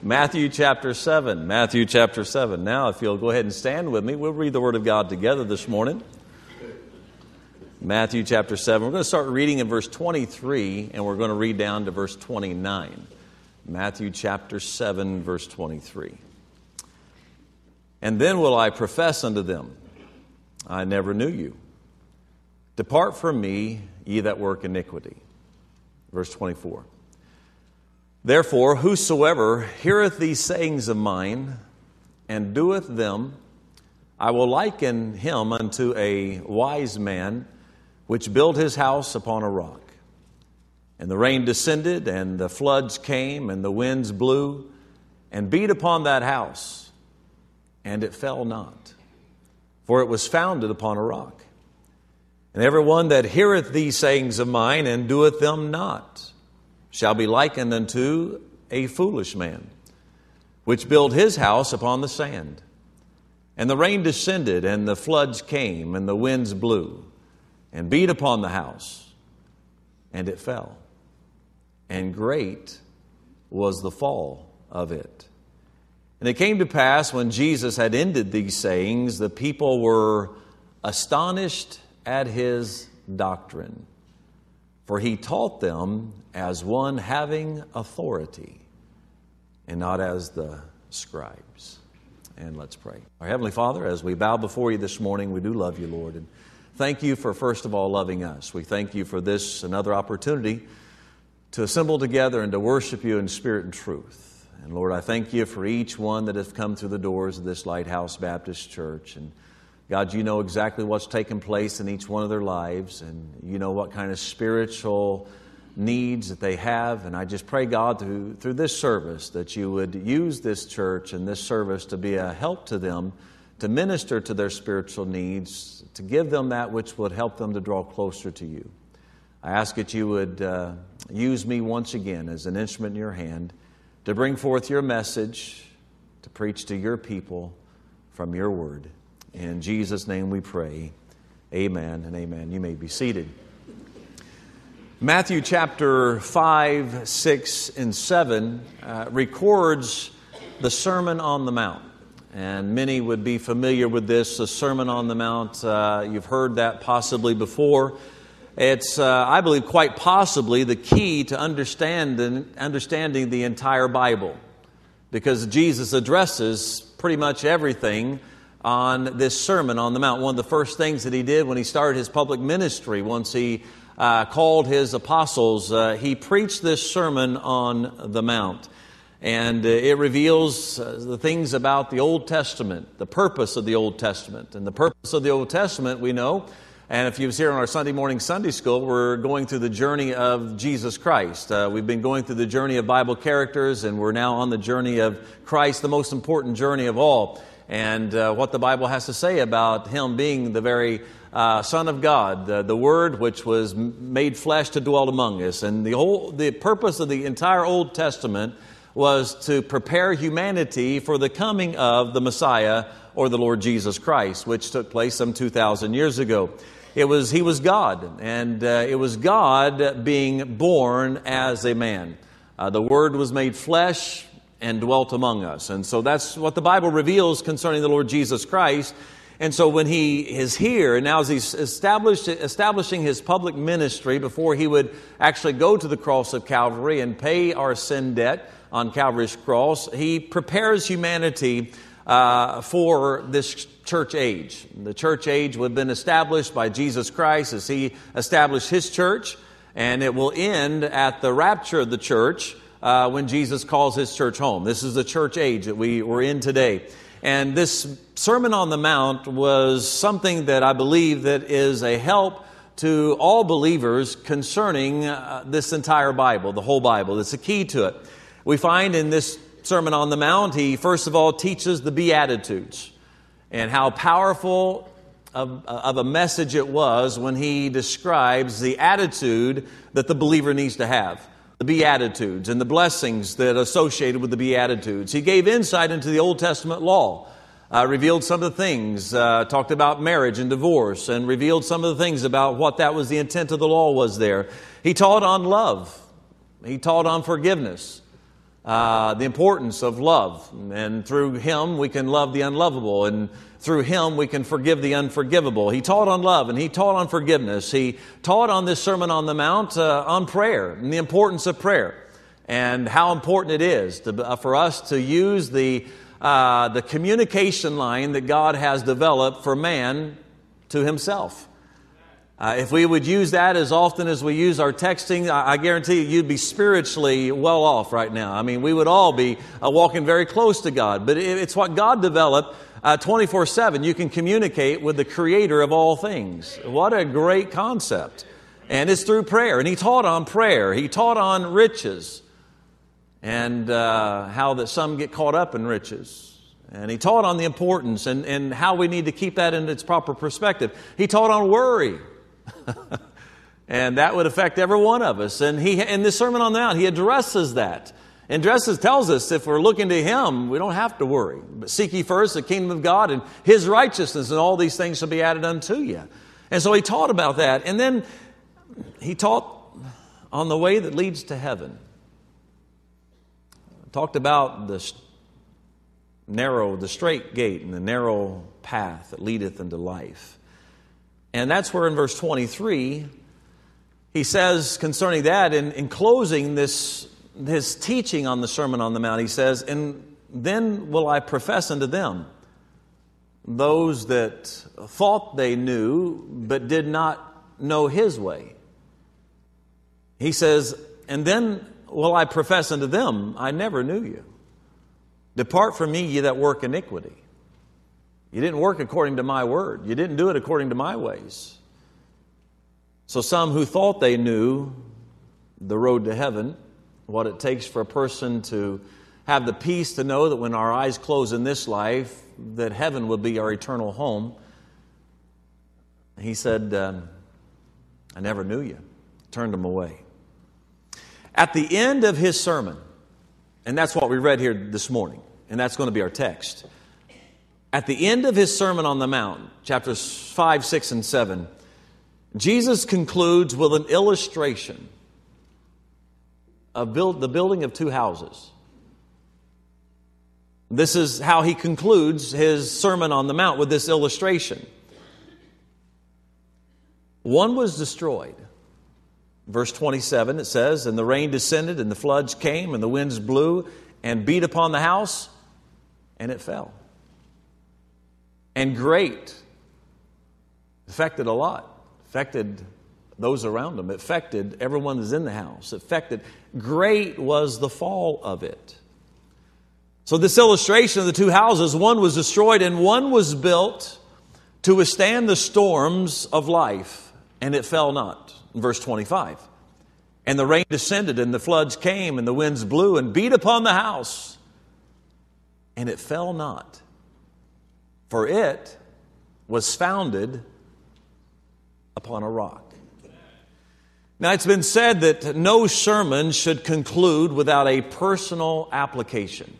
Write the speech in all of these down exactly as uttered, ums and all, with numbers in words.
Matthew chapter seven. Matthew chapter seven. Now, if you'll go ahead and stand with me, we'll read the Word of God together this morning. Matthew chapter seven. We're going to start reading in verse twenty-three, and we're going to read down to verse twenty-nine. Matthew chapter seven, verse twenty-three. And then will I profess unto them, I never knew you. Depart from me, ye that work iniquity. Verse twenty-four. Therefore, whosoever heareth these sayings of mine, and doeth them, I will liken him unto a wise man, which built his house upon a rock. And the rain descended, and the floods came, and the winds blew, and beat upon that house, and it fell not, for it was founded upon a rock. And every one that heareth these sayings of mine, and doeth them not, shall be likened unto a foolish man, which built his house upon the sand. And the rain descended, and the floods came, and the winds blew, and beat upon the house, and it fell. And great was the fall of it. And it came to pass, when Jesus had ended these sayings, the people were astonished at his doctrine. For he taught them as one having authority, and not as the scribes. And let's pray. Our Heavenly Father, as we bow before you this morning, we do love you, Lord. And thank you for, first of all, loving us. We thank you for this, another opportunity to assemble together and to worship you in spirit and truth. And Lord, I thank you for each one that has come through the doors of this Lighthouse Baptist Church. And God, you know exactly what's taken place in each one of their lives, and you know what kind of spiritual needs that they have. And I just pray, God, through, through this service, that you would use this church and this service to be a help to them, to minister to their spiritual needs, to give them that which would help them to draw closer to you. I ask that you would uh, use me once again as an instrument in your hand to bring forth your message, to preach to your people from your word. In Jesus' name we pray. Amen and amen. You may be seated. Matthew chapter five, six, and seven uh, records the Sermon on the Mount. And many would be familiar with this, the Sermon on the Mount. Uh, you've heard that possibly before. It's, uh, I believe, quite possibly the key to understand and understanding the entire Bible, because Jesus addresses pretty much everything on this Sermon on the Mount. One of the first things that he did when he started his public ministry, once he uh, called his apostles, uh, he preached this Sermon on the Mount. And uh, it reveals uh, the things about the Old Testament, the purpose of the Old Testament. And the purpose of the Old Testament, we know, and if you was here on our Sunday morning Sunday school, we're going through the journey of Jesus Christ. Uh, we've been going through the journey of Bible characters, and we're now on the journey of Christ, the most important journey of all. And uh, what the Bible has to say about him being the very uh, Son of God, the, the Word which was made flesh to dwell among us. And the whole the purpose of the entire Old Testament was to prepare humanity for the coming of the Messiah, or the Lord Jesus Christ, which took place some two thousand years ago. It was He was God, and uh, it was God being born as a man. Uh, the Word was made flesh and dwelt among us. And so that's what the Bible reveals concerning the Lord Jesus Christ. And so when He is here, and now as He's established, establishing His public ministry, before He would actually go to the cross of Calvary and pay our sin debt on Calvary's cross, He prepares humanity uh, for this church age. The church age would have been established by Jesus Christ as He established His church, and it will end at the rapture of the church, Uh, when Jesus calls His church home. This is the church age that we were in today. And this Sermon on the Mount was something that I believe that is a help to all believers concerning uh, this entire Bible, the whole Bible. It's a key to it. We find in this Sermon on the Mount, He first of all teaches the Beatitudes, and how powerful of, of a message it was when He describes the attitude that the believer needs to have. The Beatitudes and the blessings that are associated with the Beatitudes. He gave insight into the Old Testament law, uh, revealed some of the things, uh, talked about marriage and divorce, and revealed some of the things about what that was the intent of the law was there. He taught on love. He taught on forgiveness. uh, the importance of love. And through him, we can love the unlovable. And through him, we can forgive the unforgivable. He taught on love and he taught on forgiveness. He taught on this Sermon on the Mount uh, on prayer and the importance of prayer and how important it is to, uh, for us to use the, uh, the communication line that God has developed for man to himself. Uh, if we would use that as often as we use our texting, I, I guarantee you, you'd be spiritually well off right now. I mean, we would all be uh, walking very close to God. But it, it's what God developed uh, twenty-four seven. You can communicate with the Creator of all things. What a great concept. And it's through prayer. And he taught on prayer. He taught on riches and uh, how that some get caught up in riches. And he taught on the importance and, and how we need to keep that in its proper perspective. He taught on worry. And that would affect every one of us. And he, in this Sermon on the Mount, he addresses that. And addresses, tells us if we're looking to him, we don't have to worry. But seek ye first the kingdom of God and his righteousness, and all these things shall be added unto you. And so he taught about that. And then he taught on the way that leads to heaven. Talked about the narrow, the straight gate and the narrow path that leadeth into life. And that's where in verse twenty-three, he says concerning that, in, in closing this his teaching on the Sermon on the Mount, he says, and then will I profess unto them, those that thought they knew, but did not know his way. He says, and then will I profess unto them, I never knew you. Depart from me, ye that work iniquity. You didn't work according to my word. You didn't do it according to my ways. So some who thought they knew the road to heaven, what it takes for a person to have the peace to know that when our eyes close in this life, that heaven will be our eternal home. He said, um, I never knew you. Turned them away. At the end of his sermon, and that's what we read here this morning, and that's going to be our text. At the end of his Sermon on the Mount, chapters five, six, and seven, Jesus concludes with an illustration of build, the building of two houses. This is how he concludes his Sermon on the Mount, with this illustration. One was destroyed. Verse twenty-seven, it says, and the rain descended, and the floods came, and the winds blew, and beat upon the house, and it fell. And great, affected a lot, affected those around them, it affected everyone that's in the house, it affected, great was the fall of it. So this illustration of the two houses, one was destroyed and one was built to withstand the storms of life, and it fell not. In verse twenty-five, and the rain descended, and the floods came, and the winds blew and beat upon the house, and it fell not. For it was founded upon a rock. Now, it's been said that no sermon should conclude without a personal application.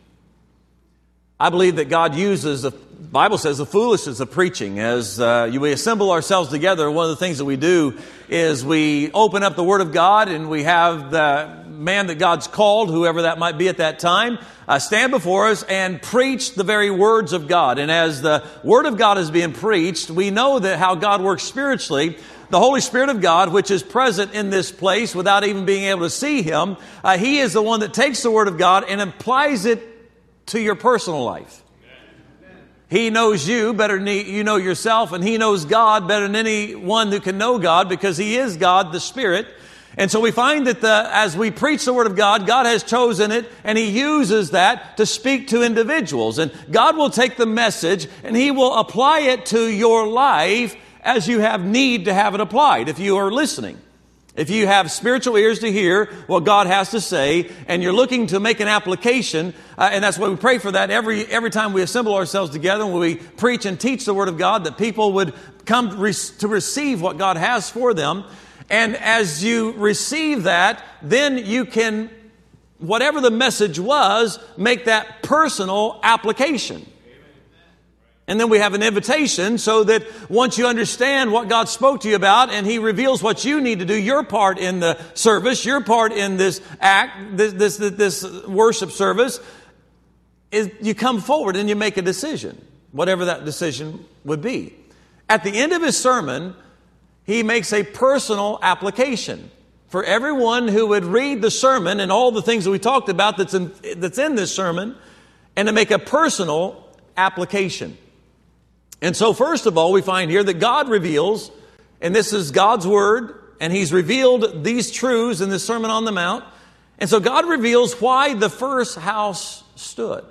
I believe that God uses, the Bible says, the foolishness of preaching. As uh, we assemble ourselves together, one of the things that we do is we open up the Word of God, and we have the man that God's called, whoever that might be at that time, uh, stand before us and preach the very words of God. And as the Word of God is being preached, we know that how God works spiritually. The Holy Spirit of God, which is present in this place without even being able to see Him, uh, He is the one that takes the Word of God and applies it to your personal life. He knows you better than you know yourself, and He knows God better than anyone who can know God, because He is God, the Spirit. And so we find that the, as we preach the Word of God, God has chosen it, and He uses that to speak to individuals. And God will take the message, and He will apply it to your life as you have need to have it applied, if you are listening. If you have spiritual ears to hear what God has to say, and you're looking to make an application, uh, and that's why we pray for that every every time we assemble ourselves together, when we preach and teach the Word of God, that people would come re- to receive what God has for them. And as you receive that, then you can, whatever the message was, make that personal application. And then we have an invitation so that once you understand what God spoke to you about and He reveals what you need to do, your part in the service, your part in this act, this, this, this worship service, is you come forward and you make a decision, whatever that decision would be. At the end of his sermon, he makes a personal application for everyone who would read the sermon and all the things that we talked about that's in, that's in this sermon, and to make a personal application. And so first of all, we find here that God reveals, and this is God's Word, and He's revealed these truths in the Sermon on the Mount. And so God reveals why the first house stood.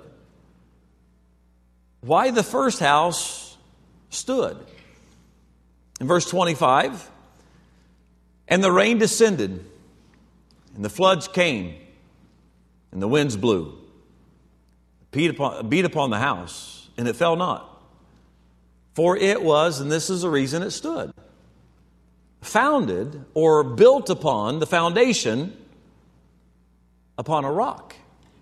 Why the first house stood. In verse twenty-five, and the rain descended, and the floods came, and the winds blew, beat upon, beat upon the house, and it fell not. For it was, and this is the reason it stood, founded or built upon the foundation upon a rock.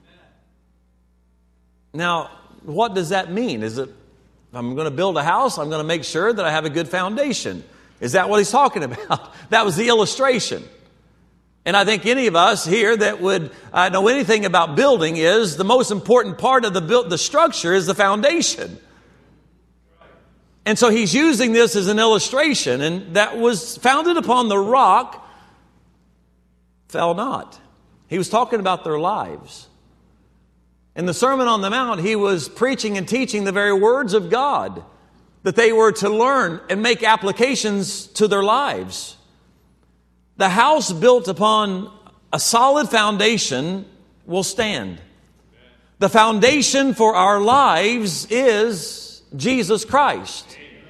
Now, what does that mean? Is it, if I'm going to build a house, I'm going to make sure that I have a good foundation. Is that what he's talking about? That was the illustration. And I think any of us here that would uh, know anything about building is the most important part of the build, the structure is the foundation. And so he's using this as an illustration, and that was founded upon the rock, fell not. He was talking about their lives. In the Sermon on the Mount, he was preaching and teaching the very words of God that they were to learn and make applications to their lives. The house built upon a solid foundation will stand. The foundation for our lives is Jesus Christ.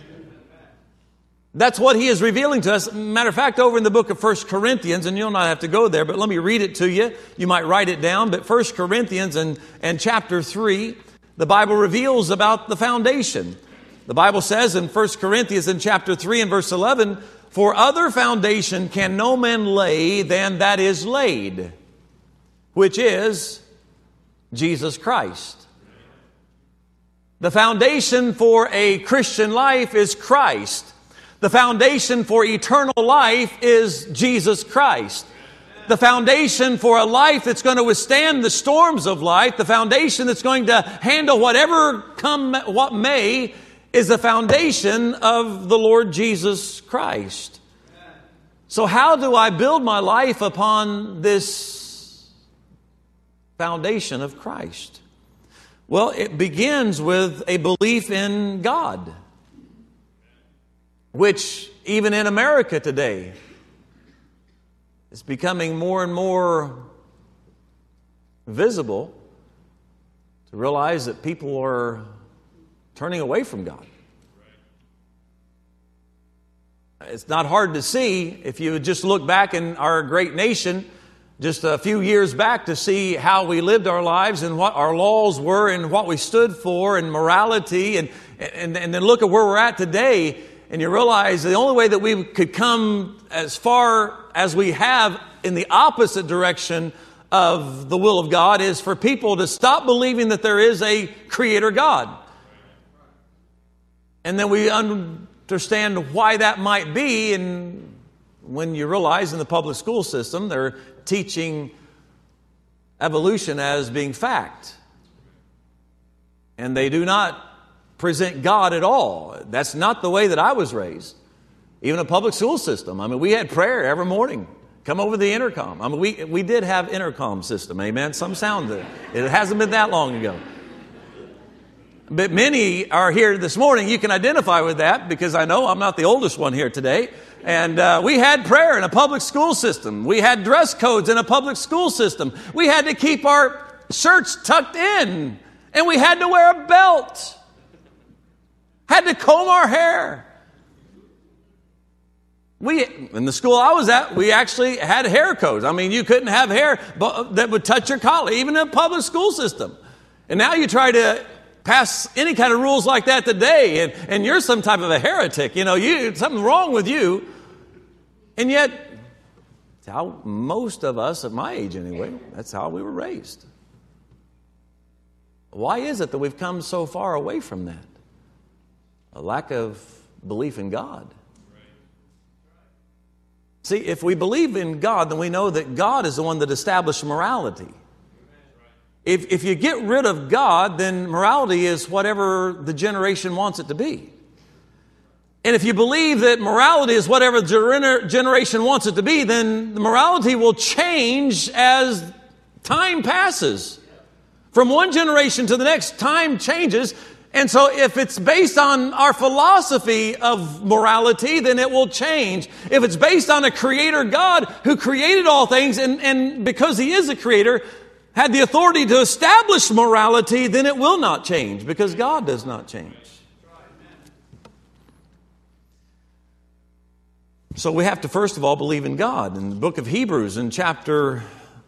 That's what he is revealing to us. Matter of fact, over in the book of First Corinthians, and you'll not have to go there, but let me read it to you. You might write it down. But First Corinthians and, and chapter three, the Bible reveals about the foundation. The Bible says in First Corinthians in chapter three and verse eleven, for other foundation can no man lay than that is laid, which is Jesus Christ. The foundation for a Christian life is Christ. The foundation for eternal life is Jesus Christ. The foundation for a life that's going to withstand the storms of life, the foundation that's going to handle whatever come what may, is the foundation of the Lord Jesus Christ. So how do I build my life upon this foundation of Christ? Well, it begins with a belief in God, which even in America today is becoming more and more visible to realize that people are turning away from God. It's not hard to see if you just look back in our great nation just a few years back to see how we lived our lives and what our laws were and what we stood for and morality, and, and, and then look at where we're at today. And you realize the only way that we could come as far as we have in the opposite direction of the will of God is for people to stop believing that there is a Creator God. And then we understand why that might be. And when you realize in the public school system, they're teaching evolution as being fact. And they do not present God at all. That's not the way that I was raised. Even a public school system. I mean, we had prayer every morning. Come over the intercom. I mean, we we did have intercom system. Amen. Some sound. It hasn't been that long ago. But many are here this morning. You can identify with that because I know I'm not the oldest one here today. And uh, we had prayer in a public school system. We had dress codes in a public school system. We had to keep our shirts tucked in. And we had to wear a belt. Had to comb our hair. We, in the school I was at, we actually had hair codes. I mean, you couldn't have hair that would touch your collar, even in a public school system. And now you try to pass any kind of rules like that today, and, and you're some type of a heretic. You know, you something wrong with you. And yet, that's how most of us, at my age anyway, that's how we were raised. Why is it that we've come so far away from that? A lack of belief in God. See, if we believe in God, then we know that God is the one that established morality. If, if you get rid of God, then morality is whatever the generation wants it to be. And if you believe that morality is whatever the gener- generation wants it to be, then the morality will change as time passes. From one generation to the next, time changes. And so if it's based on our philosophy of morality, then it will change. If it's based on a creator God who created all things, and, and because He is a creator, had the authority to establish morality, then it will not change, because God does not change. So we have to first of all believe in God. In the book of Hebrews, in chapter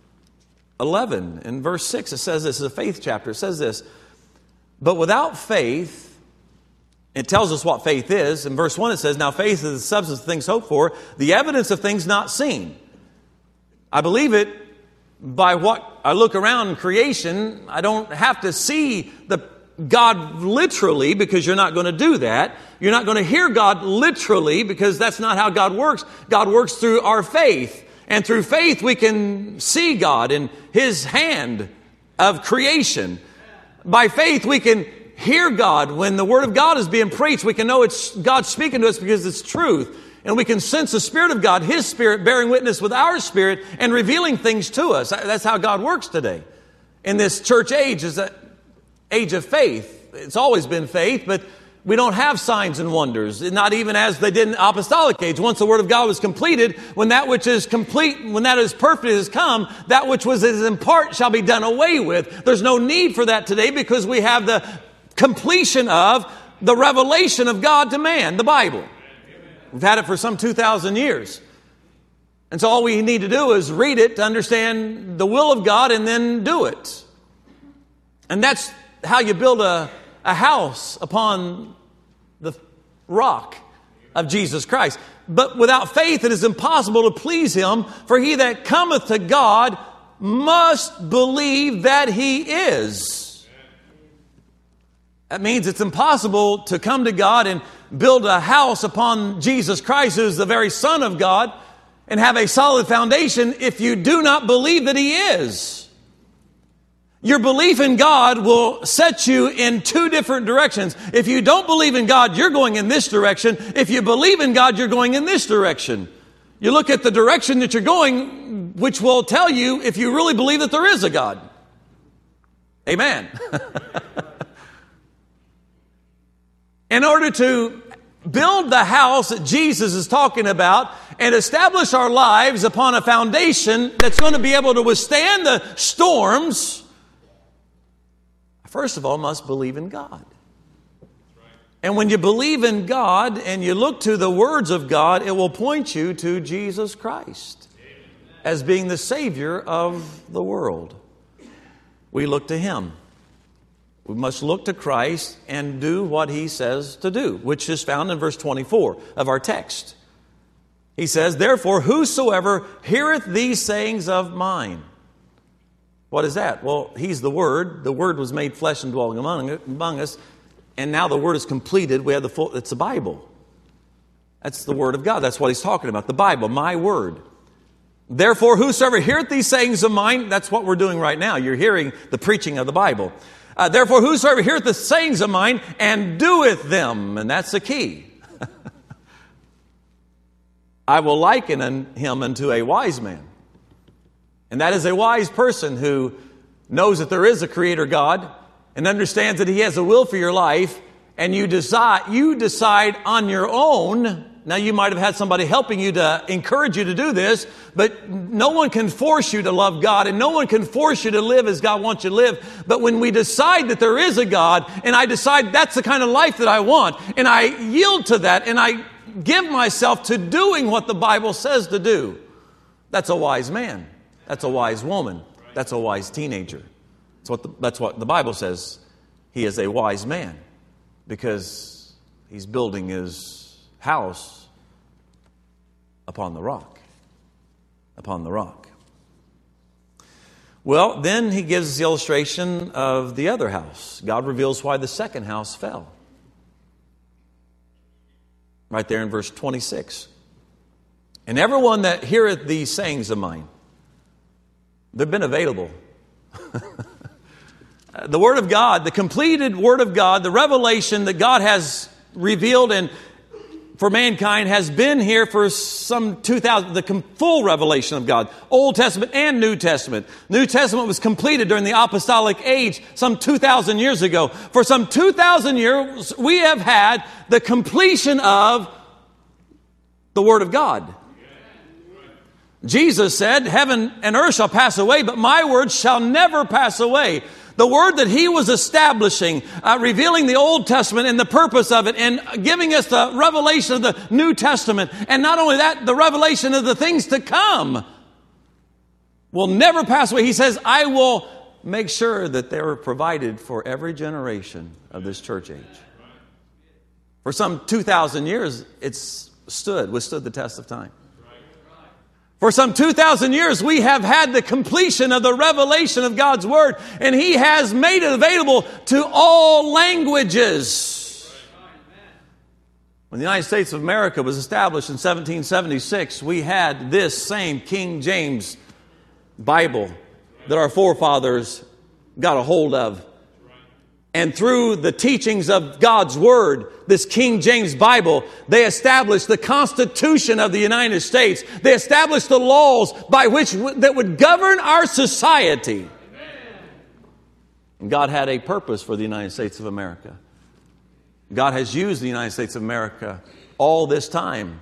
eleven, in verse six, it says this, it's a faith chapter, it says this, but without faith, it tells us what faith is. In verse one it says, now faith is the substance of things hoped for, the evidence of things not seen. I believe it by what I look around in creation. I don't have to see the God literally, because you're not going to do that. You're not going to hear God literally, because that's not how God works. God works through our faith. And through faith we can see God in His hand of creation. By faith we can hear God. When the Word of God is being preached, we can know it's God speaking to us because it's truth. And we can sense the Spirit of God, His Spirit, bearing witness with our spirit and revealing things to us. That's how God works today. In this church age, is that age of faith. It's always been faith, but we don't have signs and wonders. Not even as they did in the apostolic age. Once the Word of God was completed, when that which is complete, when that is perfect has come, that which was in part shall be done away with. There's no need for that today, because we have the completion of the revelation of God to man, the Bible. We've had it for some two thousand years. And so all we need to do is read it to understand the will of God and then do it. And that's how you build a, a house upon the rock of Jesus Christ. But without faith it is impossible to please Him, for he that cometh to God must believe that He is. That means it's impossible to come to God and build a house upon Jesus Christ, who is the very Son of God, and have a solid foundation if you do not believe that He is. Your belief in God will set you in two different directions. If you don't believe in God, you're going in this direction. If you believe in God, you're going in this direction. You look at the direction that you're going, which will tell you if you really believe that there is a God. Amen. In order to build the house that Jesus is talking about and establish our lives upon a foundation that's going to be able to withstand the storms, first of all, must believe in God. And when you believe in God and you look to the words of God, it will point you to Jesus Christ as being the Savior of the world. We look to Him. We must look to Christ and do what He says to do, which is found in verse twenty-four of our text. He says, therefore, whosoever heareth these sayings of mine. What is that? Well, He's the Word. The Word was made flesh and dwelling among, among us. And now the Word is completed. We have the full, it's the Bible. That's the Word of God. That's what He's talking about. The Bible, my Word. Therefore, whosoever heareth these sayings of mine, that's what we're doing right now. You're hearing the preaching of the Bible. Uh, Therefore, whosoever heareth the sayings of mine and doeth them, and that's the key. I will liken him unto a wise man. And that is a wise person who knows that there is a creator God and understands that He has a will for your life, and you decide, you decide on your own. Now, you might have had somebody helping you to encourage you to do this, but no one can force you to love God, and no one can force you to live as God wants you to live. But when we decide that there is a God, and I decide that's the kind of life that I want, and I yield to that, and I give myself to doing what the Bible says to do, that's a wise man. That's a wise woman. That's a wise teenager. That's what the, that's what the Bible says. He is a wise man because he's building his house upon the rock. Upon the rock. Well, then he gives the illustration of the other house. God reveals why the second house fell. Right there in verse twenty-six. And everyone that heareth these sayings of mine, they've been available. The Word of God, the completed Word of God, the revelation that God has revealed and for mankind has been here for some two thousand, the full revelation of God, Old Testament and New Testament. New Testament was completed during the apostolic age some two thousand years ago. For some two thousand years, we have had the completion of the Word of God. Jesus said, heaven and earth shall pass away, but my words shall never pass away. The word that he was establishing, uh, revealing the Old Testament and the purpose of it, and giving us the revelation of the New Testament, and not only that, the revelation of the things to come, will never pass away. He says, I will make sure that they are provided for every generation of this church age. For some two thousand years, it's stood, withstood the test of time. For some two thousand years, we have had the completion of the revelation of God's Word, and He has made it available to all languages. When the United States of America was established in seventeen seventy-six, we had this same King James Bible that our forefathers got a hold of. And through the teachings of God's Word, this King James Bible, they established the Constitution of the United States. They established the laws by which that would govern our society. And God had a purpose for the United States of America. God has used the United States of America all this time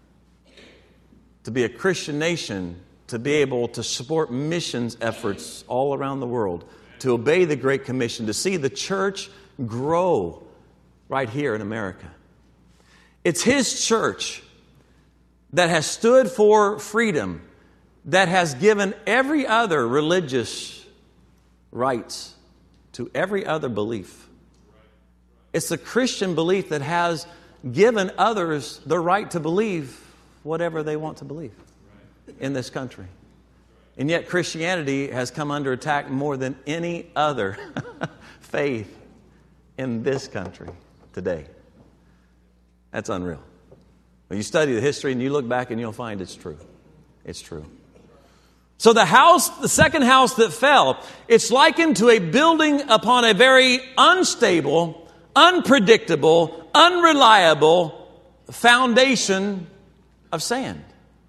to be a Christian nation, to be able to support missions efforts all around the world, to obey the Great Commission, to see the church grow right here in America. It's His church that has stood for freedom, that has given every other religious rights to every other belief. It's the Christian belief that has given others the right to believe whatever they want to believe in this country. And yet Christianity has come under attack more than any other faith in this country today. That's unreal. When you study the history and you look back and you'll find it's true. It's true. So the house, the second house that fell, it's likened to a building upon a very unstable, unpredictable, unreliable foundation of sand.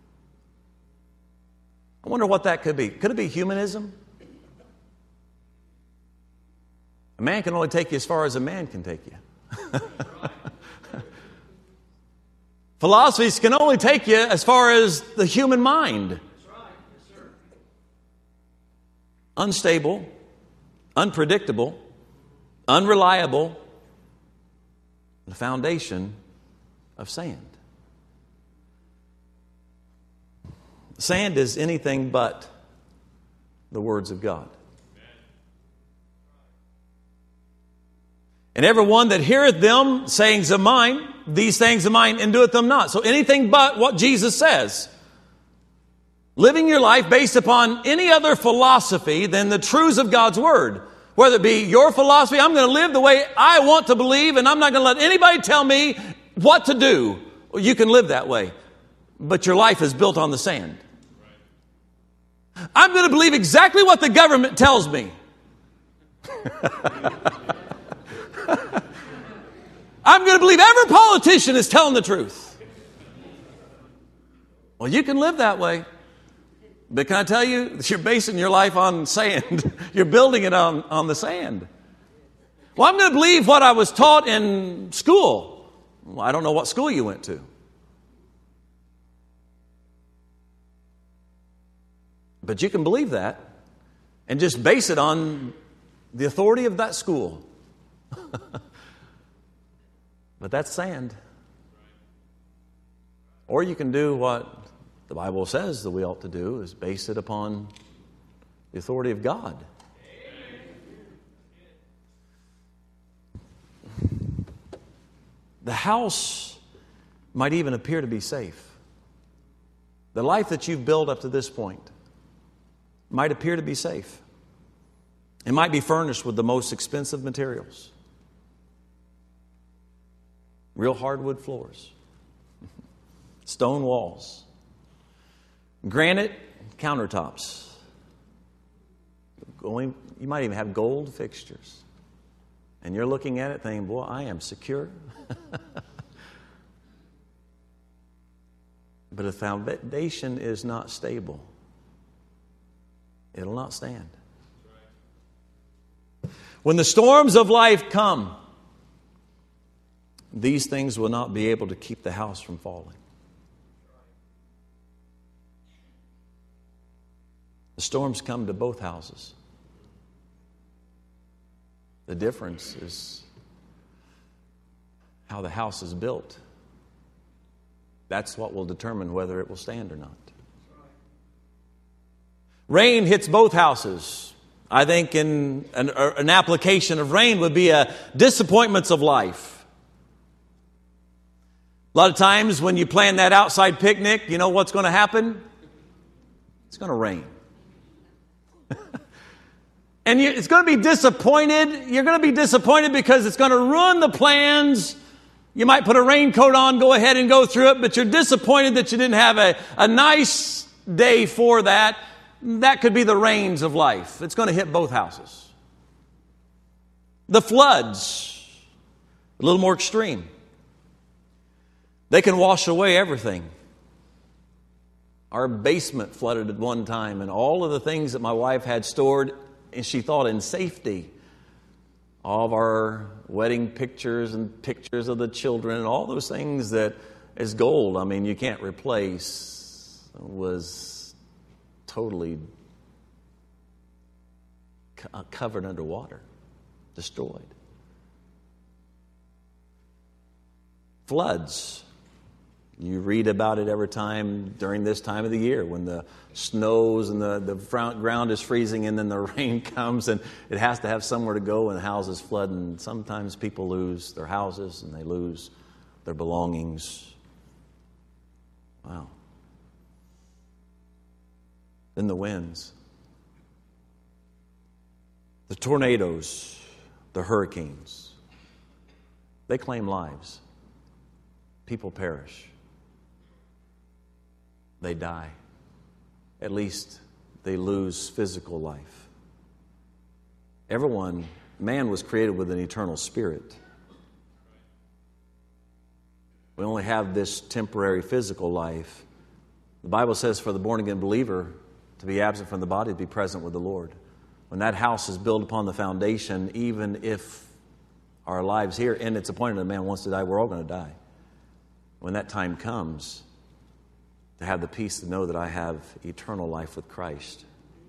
I wonder what that could be. Could it be humanism? A man can only take you as far as a man can take you. Philosophies can only take you as far as the human mind. Unstable, unpredictable, unreliable, the foundation of sand. Sand is anything but the words of God. And everyone that heareth them sayings of mine, these things of mine, and doeth them not. So anything but what Jesus says. Living your life based upon any other philosophy than the truths of God's Word. Whether it be your philosophy, I'm going to live the way I want to believe, and I'm not going to let anybody tell me what to do. You can live that way. But your life is built on the sand. I'm going to believe exactly what the government tells me. I'm going to believe every politician is telling the truth. Well, you can live that way. But can I tell you, you're basing your life on sand. You're building it on, on the sand. Well, I'm going to believe what I was taught in school. Well, I don't know what school you went to. But you can believe that and just base it on the authority of that school. But that's sand. Or you can do what the Bible says that we ought to do, is base it upon the authority of God. The house might even appear to be safe. The life that you've built up to this point might appear to be safe. It might be furnished with the most expensive materials. Real hardwood floors. stone walls, granite countertops. Going, you might even have gold fixtures. And you're looking at it thinking, boy, I am secure. But if the foundation is not stable, it'll not stand. When the storms of life come, these things will not be able to keep the house from falling. The storms come to both houses. The difference is how the house is built. That's what will determine whether it will stand or not. Rain hits both houses. I think in an, an application of rain would be a disappointments of life. A lot of times when you plan that outside picnic, you know what's going to happen? It's going to rain. And you, it's going to be disappointed. You're going to be disappointed because it's going to ruin the plans. You might put a raincoat on, go ahead and go through it, but you're disappointed that you didn't have a, a nice day for that. That could be the rains of life. It's going to hit both houses. The floods, a little more extreme. They can wash away everything. Our basement flooded at one time, and all of the things that my wife had stored, and she thought in safety, all of our wedding pictures and pictures of the children and all those things that is gold, I mean, you can't replace, was totally co- covered underwater, destroyed. Floods. You read about it every time during this time of the year when the snows and the, the ground is freezing and then the rain comes and it has to have somewhere to go and the houses flood. And sometimes people lose their houses and they lose their belongings. Wow. Then the winds. The tornadoes, the hurricanes. They claim lives. People perish. They die. At least they lose physical life. Everyone, man was created with an eternal spirit. We only have this temporary physical life. The Bible says for the born-again believer to be absent from the body, to be present with the Lord. When that house is built upon the foundation, even if our lives here, and it's appointed that man wants to die, we're all going to die. When that time comes, to have the peace to know that I have eternal life with Christ.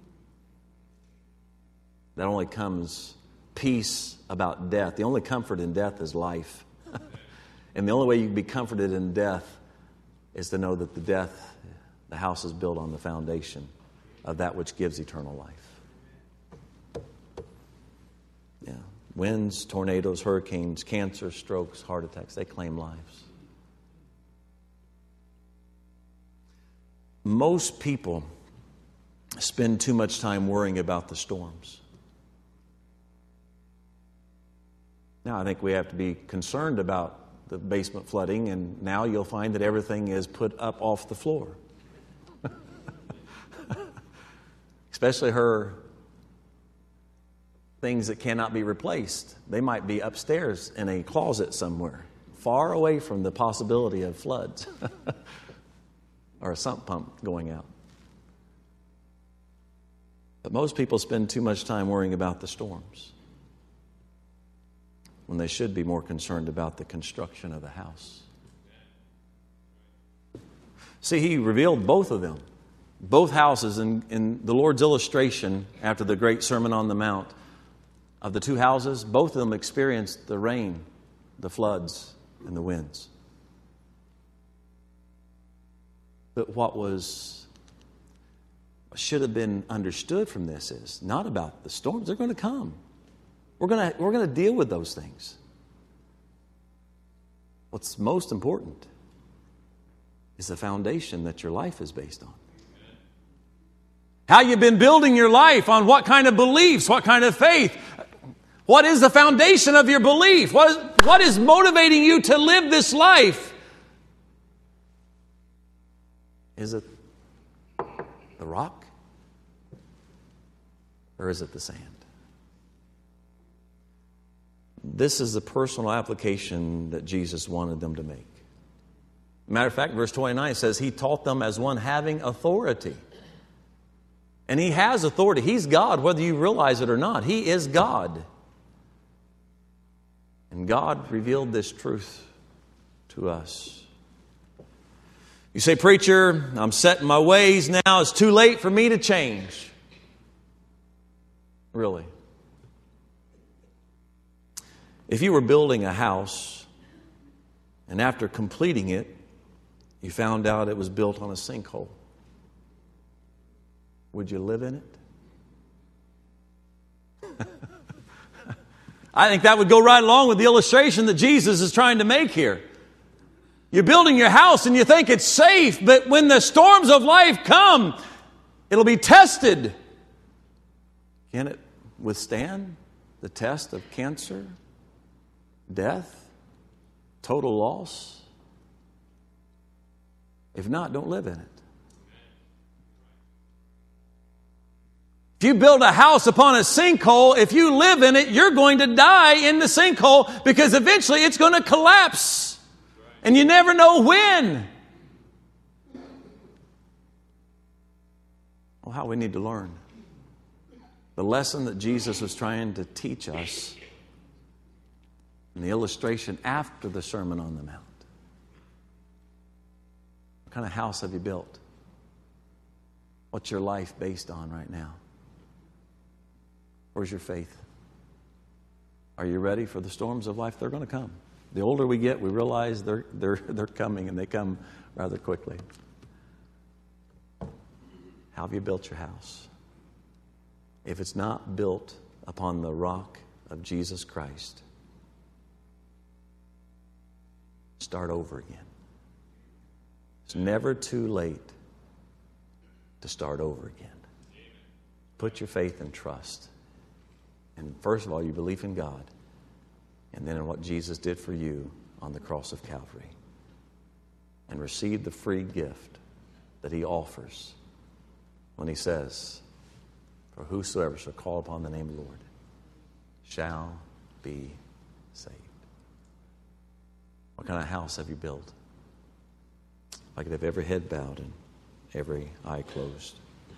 That only comes peace about death. The only comfort in death is life. And the only way you can be comforted in death is to know that the death, the house is built on the foundation of that which gives eternal life. Yeah. Winds, tornadoes, hurricanes, cancer, strokes, heart attacks, they claim lives. Most people spend too much time worrying about the storms. Now, I think we have to be concerned about the basement flooding, and now you'll find that everything is put up off the floor. Especially her things that cannot be replaced. They might be upstairs in a closet somewhere, far away from the possibility of floods. Or a sump pump going out. But most people spend too much time worrying about the storms when they should be more concerned about the construction of the house. See, he revealed both of them, both houses in, in the Lord's illustration after the great Sermon on the Mount of the two houses. Both of them experienced the rain, the floods, and the winds. But what was should have been understood from this is not about the storms. They're going to come. We're going to, we're going to deal with those things. What's most important is the foundation that your life is based on. How you've been building your life, on what kind of beliefs, what kind of faith. What is the foundation of your belief? What is, what is motivating you to live this life? Is it the rock? Or is it the sand? This is the personal application that Jesus wanted them to make. Matter of fact, verse twenty-nine says He taught them as one having authority. And He has authority. He's God, whether you realize it or not. He is God. And God revealed this truth to us. You say, preacher, I'm set in my ways now. It's too late for me to change. Really? If you were building a house and after completing it, you found out it was built on a sinkhole, would you live in it? I think that would go right along with the illustration that Jesus is trying to make here. You're building your house and you think it's safe, but when the storms of life come, it'll be tested. Can it withstand the test of cancer, death, total loss? If not, don't live in it. If you build a house upon a sinkhole, if you live in it, you're going to die in the sinkhole because eventually it's going to collapse. And you never know when. Well, how we need to learn. The lesson that Jesus was trying to teach us in the illustration after the Sermon on the Mount. What kind of house have you built? What's your life based on right now? Where's your faith? Are you ready for the storms of life? They're going to come. The older we get, we realize they're, they're, they're coming, and they come rather quickly. How have you built your house? If it's not built upon the rock of Jesus Christ, start over again. It's never too late to start over again. Put your faith and trust. And first of all, you believe in God. And then in what Jesus did for you on the cross of Calvary. And receive the free gift that He offers when He says, for whosoever shall call upon the name of the Lord shall be saved. What kind of house have you built? I could have every head bowed and every eye closed.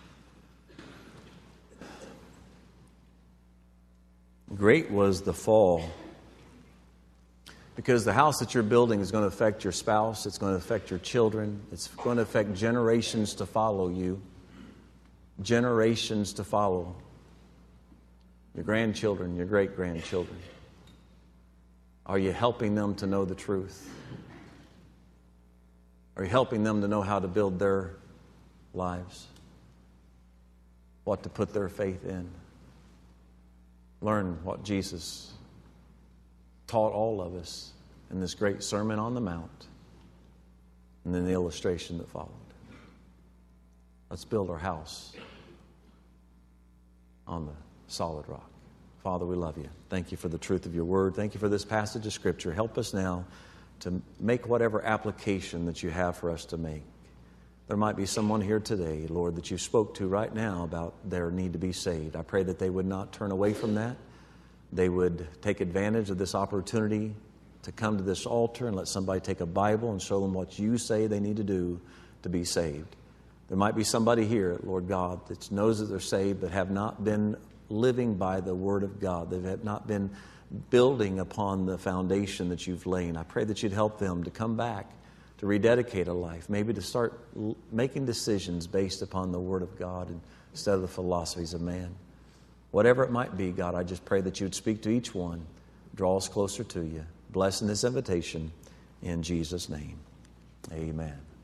Great was the fall. Because the house that you're building is going to affect your spouse. It's going to affect your children. It's going to affect generations to follow you. Generations to follow. Your grandchildren, your great-grandchildren. Are you helping them to know the truth? Are you helping them to know how to build their lives? What to put their faith in? Learn what Jesus taught all of us in this great Sermon on the Mount and then the illustration that followed. Let's build our house on the solid rock. Father, we love you. Thank you for the truth of your word. Thank you for this passage of Scripture. Help us now to make whatever application that you have for us to make. There might be someone here today, Lord, that you spoke to right now about their need to be saved. I pray that they would not turn away from that. They would take advantage of this opportunity to come to this altar and let somebody take a Bible and show them what you say they need to do to be saved. There might be somebody here, Lord God, that knows that they're saved but have not been living by the Word of God. They have not been building upon the foundation that you've laid. I pray that you'd help them to come back, to rededicate a life, maybe to start making decisions based upon the Word of God instead of the philosophies of man. Whatever it might be, God, I just pray that you'd speak to each one, draw us closer to you. Bless in this invitation in Jesus' name. Amen.